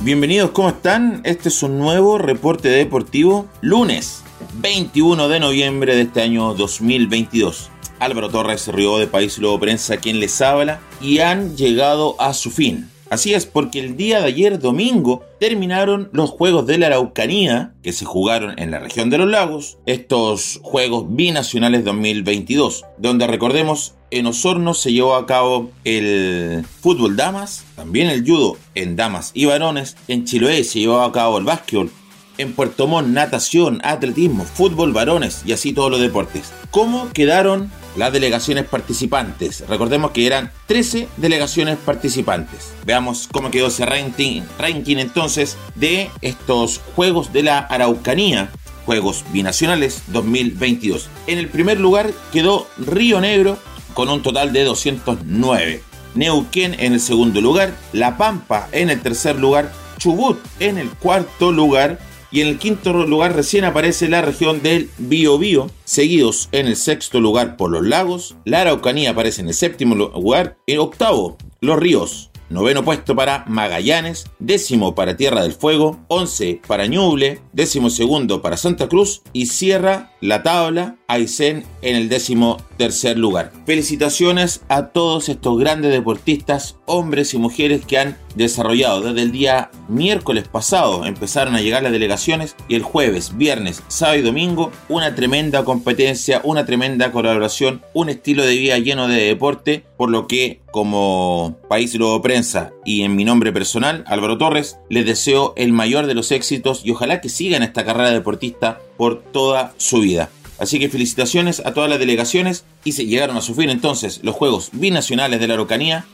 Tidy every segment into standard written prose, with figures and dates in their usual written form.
Bienvenidos, ¿cómo están? Este es un nuevo reporte deportivo, lunes 21 de noviembre de este año 2022. Álvaro Torres, Río de País Luego Prensa, quien les habla, y han llegado a su fin. Así es, porque el día de ayer, domingo, terminaron los Juegos de la Araucanía, que se jugaron en la región de los lagos, estos Juegos Binacionales 2022, donde recordemos, en Osorno se llevó a cabo el fútbol damas, también el judo en damas y varones, en Chiloé se llevó a cabo el básquetbol, en Puerto Montt natación, atletismo, fútbol varones y así todos los deportes. ¿Cómo quedaron las delegaciones participantes? Recordemos que eran 13 delegaciones participantes. Veamos cómo quedó ese ranking entonces de estos Juegos de la Araucanía, Juegos Binacionales 2022. En el primer lugar quedó Río Negro con un total de 209. Neuquén en el segundo lugar, La Pampa en el tercer lugar, Chubut en el cuarto lugar, y en el quinto lugar recién aparece la región del Biobío, seguidos en el sexto lugar por los lagos. La Araucanía aparece en el séptimo lugar. En octavo, Los Ríos. Noveno puesto para Magallanes, décimo para Tierra del Fuego, 11 para Ñuble, décimo segundo para Santa Cruz y cierra la tabla Aysén en el 13º lugar. Felicitaciones a todos estos grandes deportistas, hombres y mujeres que han desarrollado desde el día miércoles pasado. Empezaron a llegar las delegaciones y el jueves, viernes, sábado y domingo una tremenda competencia, una tremenda colaboración, un estilo de vida lleno de deporte, por lo que como País Luego Prensa y en mi nombre personal, Álvaro Torres, les deseo el mayor de los éxitos y ojalá que sigan esta carrera deportista por toda su vida. Así que felicitaciones a todas las delegaciones y se llegaron a su fin entonces los Juegos Binacionales de la Araucanía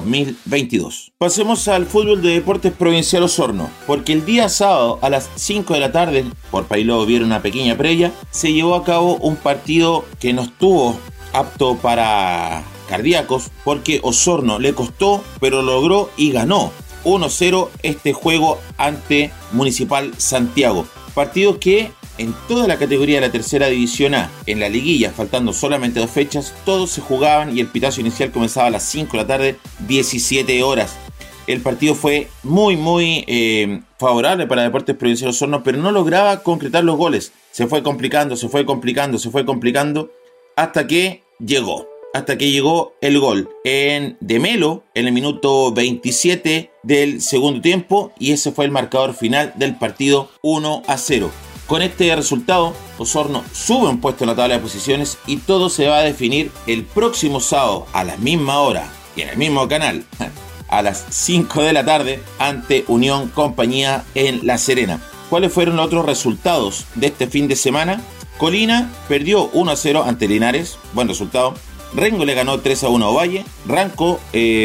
2022. Pasemos al fútbol de Deportes Provincial Osorno, porque el día sábado a las 5 de la tarde, por País Luego vieron una pequeña previa, se llevó a cabo un partido que no estuvo apto para cardíacos, porque Osorno le costó, pero logró y ganó 1-0 este juego ante Municipal Santiago. Partido que en toda la categoría de la tercera división A, en la liguilla, faltando solamente 2 fechas, todos se jugaban y el pitazo inicial comenzaba a las 5 de la tarde, 17 horas. El partido fue muy favorable para Deportes Provincial Osorno, pero no lograba concretar los goles. Se fue complicando hasta que llegó el gol de Melo en el minuto 27 del segundo tiempo, y ese fue el marcador final del partido, 1-0. Con este resultado, Osorno sube un puesto en la tabla de posiciones y todo se va a definir el próximo sábado a la misma hora y en el mismo canal, a las 5 de la tarde, ante Unión Compañía en La Serena. ¿Cuáles fueron los otros resultados de este fin de semana? Colina perdió 1-0 ante Linares, buen resultado. Rengo le ganó 3-1 a Ovalle. Ranco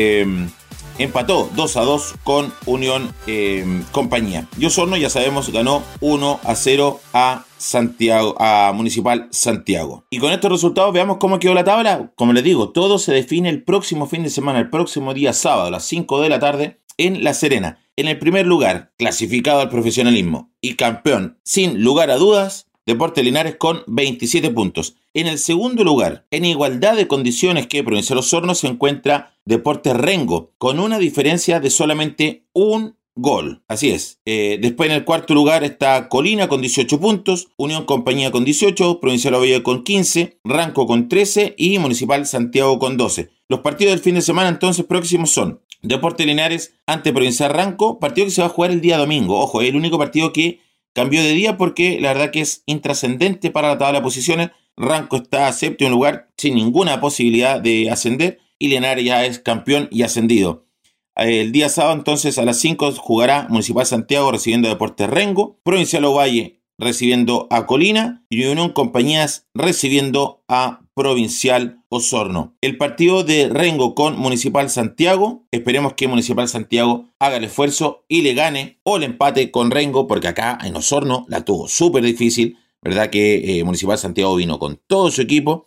empató 2-2 con Unión Compañía. Y Osorno, ya sabemos, ganó 1-0 a Santiago, a Municipal Santiago. Y con estos resultados veamos cómo quedó la tabla. Como les digo, todo se define el próximo fin de semana, el próximo día sábado a las 5 de la tarde en La Serena. En el primer lugar, clasificado al profesionalismo y campeón sin lugar a dudas, Deportes Linares con 27 puntos. En el segundo lugar, en igualdad de condiciones que Provincial Osorno, se encuentra Deportes Rengo, con una diferencia de solamente un gol. Así es. Después en el cuarto lugar está Colina con 18 puntos, Unión Compañía con 18, Provincial Ovalle con 15, Ranco con 13 y Municipal Santiago con 12. Los partidos del fin de semana entonces próximos son Deportes Linares ante Provincial Ranco, partido que se va a jugar el día domingo. Ojo, es el único partido que cambió de día porque la verdad que es intrascendente para la tabla de posiciones. Ranco está a séptimo lugar sin ninguna posibilidad de ascender y Linares ya es campeón y ascendido. El día sábado entonces a las 5 jugará Municipal Santiago recibiendo a Deportes Rengo, Provincial Ovalle recibiendo a Colina y Unión Compañías recibiendo a Provincial Osorno. El partido de Rengo con Municipal Santiago, esperemos que Municipal Santiago haga el esfuerzo y le gane o le empate con Rengo, porque acá en Osorno la tuvo súper difícil, ¿verdad? Que Municipal Santiago vino con todo su equipo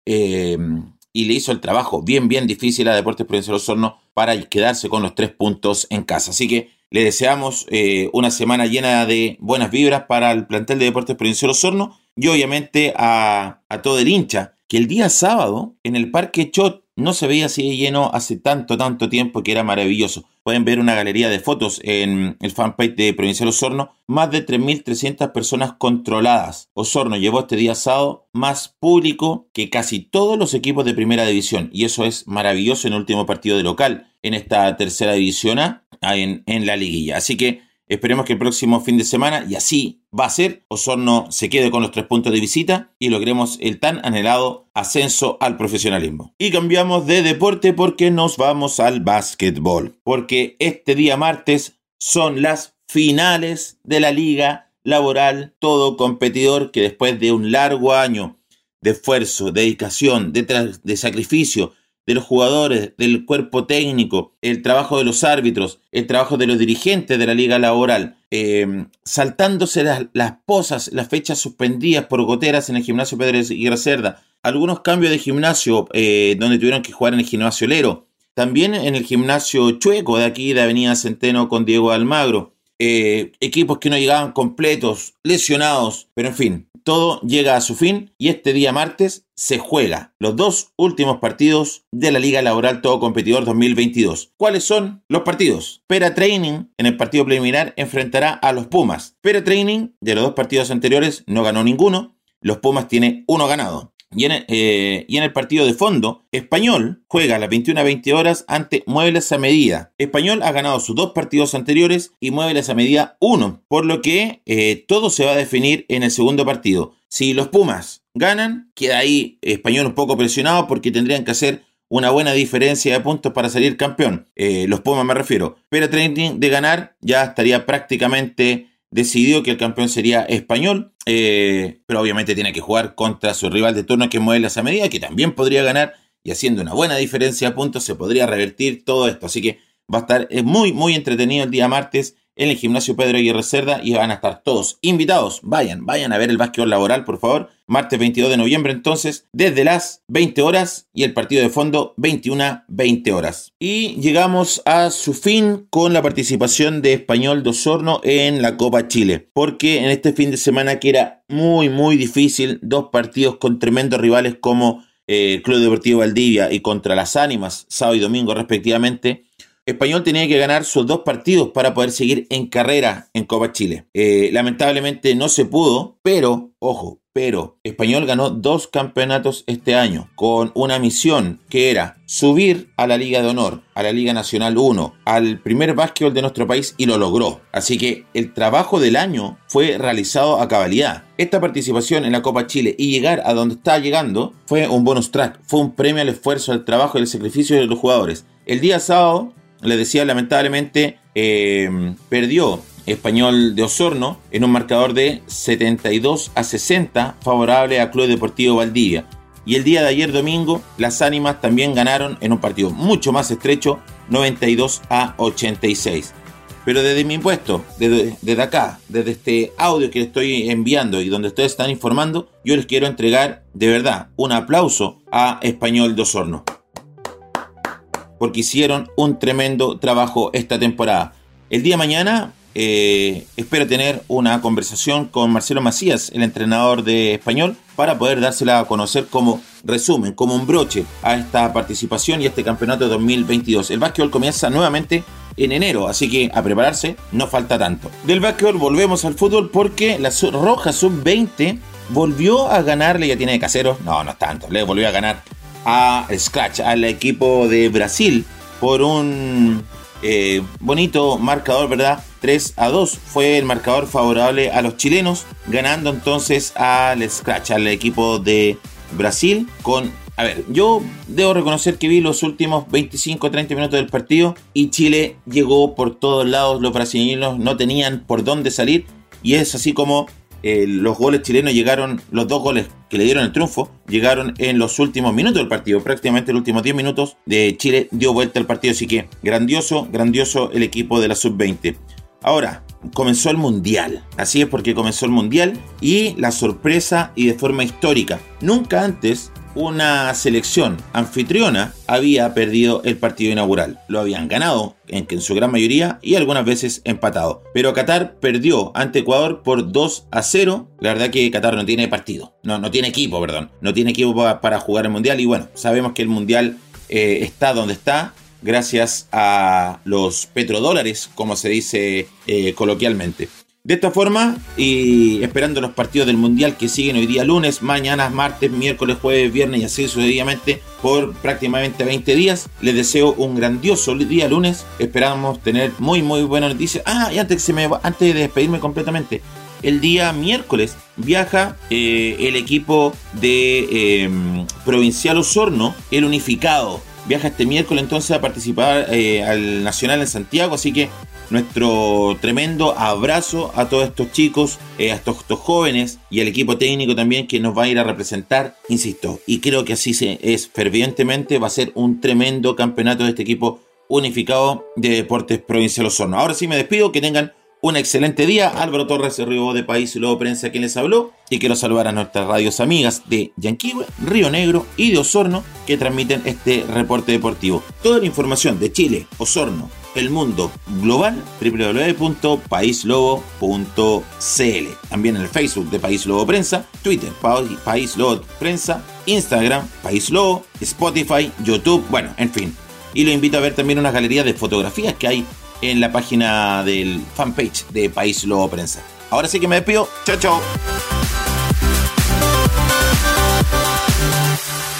y le hizo el trabajo bien difícil a Deportes Provincial Osorno para quedarse con los 3 puntos en casa. Así que le deseamos una semana llena de buenas vibras para el plantel de Deportes Provincial Osorno y obviamente a todo el hincha que el día sábado en el Parque Chot no se veía así de lleno hace tanto tiempo, que era maravilloso. Pueden ver una galería de fotos en el fanpage de Provincial Osorno. Más de 3.300 personas controladas. Osorno llevó este día sábado más público que casi todos los equipos de primera división. Y eso es maravilloso en el último partido de local en esta tercera división A en la liguilla. Así que esperemos que el próximo fin de semana, y así va a ser, Osorno se quede con los 3 puntos de visita y logremos el tan anhelado ascenso al profesionalismo. Y cambiamos de deporte porque nos vamos al básquetbol. Porque este día martes son las finales de la Liga Laboral. Todo competidor que después de un largo año de esfuerzo, dedicación, de sacrificio, de los jugadores, del cuerpo técnico, el trabajo de los árbitros, el trabajo de los dirigentes de la Liga Laboral, saltándose las posas, las fechas suspendidas por goteras en el gimnasio Pedro Aguirre Cerda, algunos cambios de gimnasio donde tuvieron que jugar en el gimnasio Lero, también en el gimnasio Chueco de aquí de Avenida Centeno con Diego Almagro, equipos que no llegaban completos, lesionados, pero en fin, todo llega a su fin y este día martes se juega los 2 últimos partidos de la Liga Laboral Todo Competidor 2022. ¿Cuáles son los partidos? Pera Training en el partido preliminar enfrentará a los Pumas. Pera Training de los 2 partidos anteriores no ganó ninguno. Los Pumas tiene 1 ganado. Y en el partido de fondo, Español juega a las 21:20 horas ante Muebles a Medida. Español ha ganado sus 2 partidos anteriores y Muebles a Medida 1, por lo que todo se va a definir en el segundo partido. Si los Pumas ganan, queda ahí Español un poco presionado porque tendrían que hacer una buena diferencia de puntos para salir campeón. Los Pumas me refiero. Pero Training de ganar ya estaría prácticamente decidió que el campeón sería Español, pero obviamente tiene que jugar contra su rival de turno que es Muebles a Medida, que también podría ganar, y haciendo una buena diferencia de puntos se podría revertir todo esto. Así que va a estar muy entretenido el día martes en el gimnasio Pedro Aguirre Cerda y van a estar todos invitados. Vayan a ver el básquetbol laboral, por favor. Martes 22 de noviembre, entonces, desde las 20 horas y el partido de fondo 21:20 horas. Y llegamos a su fin con la participación de Español de Osorno en la Copa Chile. Porque en este fin de semana que era muy difícil, 2 partidos con tremendos rivales como Club Deportivo Valdivia y contra Las Ánimas, sábado y domingo respectivamente, Español tenía que ganar sus 2 partidos para poder seguir en carrera en Copa Chile. Lamentablemente no se pudo, pero Español ganó 2 campeonatos este año con una misión que era subir a la Liga de Honor, a la Liga Nacional 1, al primer básquetbol de nuestro país y lo logró. Así que el trabajo del año fue realizado a cabalidad. Esta participación en la Copa Chile y llegar a donde está llegando fue un bonus track, fue un premio al esfuerzo, al trabajo y al sacrificio de los jugadores. El día sábado, les decía, lamentablemente perdió Español de Osorno en un marcador de 72-60 favorable a Club Deportivo Valdivia. Y el día de ayer domingo, las Ánimas también ganaron en un partido mucho más estrecho, 92-86. Pero desde mi puesto, desde acá, desde este audio que les estoy enviando y donde ustedes están informando, yo les quiero entregar de verdad un aplauso a Español de Osorno, porque hicieron un tremendo trabajo esta temporada. El día de mañana espero tener una conversación con Marcelo Macías, el entrenador de Español, para poder dársela a conocer como resumen, como un broche a esta participación y a este campeonato 2022. El básquetbol comienza nuevamente en enero, así que a prepararse, no falta tanto. Del básquetbol volvemos al fútbol porque la Roja Sub-20 volvió a ganarle, ya tiene de caseros, no es tanto, le volvió a ganar a Scratch, al equipo de Brasil, por un bonito marcador, ¿verdad? 3-2 fue el marcador favorable a los chilenos, ganando entonces al Scratch, al equipo de Brasil. Yo debo reconocer que vi los últimos 25-30 minutos del partido y Chile llegó por todos lados, los brasileños no tenían por dónde salir, y es así como los goles chilenos llegaron, los 2 goles que le dieron el triunfo, llegaron en los últimos minutos del partido. Prácticamente los últimos 10 minutos de Chile dio vuelta al partido, así que grandioso el equipo de la Sub-20. Ahora, comenzó el Mundial, así es, porque comenzó el Mundial y la sorpresa y de forma histórica. Nunca antes una selección anfitriona había perdido el partido inaugural. Lo habían ganado en su gran mayoría y algunas veces empatado. Pero Qatar perdió ante Ecuador por 2-0. La verdad que Qatar no tiene partido. No tiene equipo, perdón. No tiene equipo para jugar el Mundial. Y bueno, sabemos que el Mundial está donde está, gracias a los petrodólares, como se dice coloquialmente. De esta forma, y esperando los partidos del Mundial que siguen hoy día lunes, mañana martes, miércoles, jueves, viernes y así sucesivamente por prácticamente 20 días, les deseo un grandioso día lunes. Esperamos tener muy buenas noticias. Y antes de despedirme completamente, el día miércoles viaja el equipo de Provincial Osorno, el unificado. Viaja este miércoles entonces a participar al Nacional en Santiago, así que nuestro tremendo abrazo a todos estos chicos, a estos jóvenes y al equipo técnico también que nos va a ir a representar, insisto, y creo que así es fervientemente, va a ser un tremendo campeonato de este equipo unificado de Deportes Provincial Osorno. Ahora sí me despido, que tengan un excelente día. Álvaro Torres Río de País Lobo Prensa quien les habló, y quiero saludar a nuestras radios amigas de Yanquihue, Río Negro y de Osorno que transmiten este reporte deportivo. Toda la información de Chile, Osorno, el mundo global, www.paislobo.cl. También en el Facebook de País Lobo Prensa, Twitter País Lobo Prensa, Instagram País Lobo, Spotify, YouTube, bueno, en fin. Y lo invito a ver también una galería de fotografías que hay en la página del fanpage de País Lobo Prensa. Ahora sí que me despido. Chao, chao.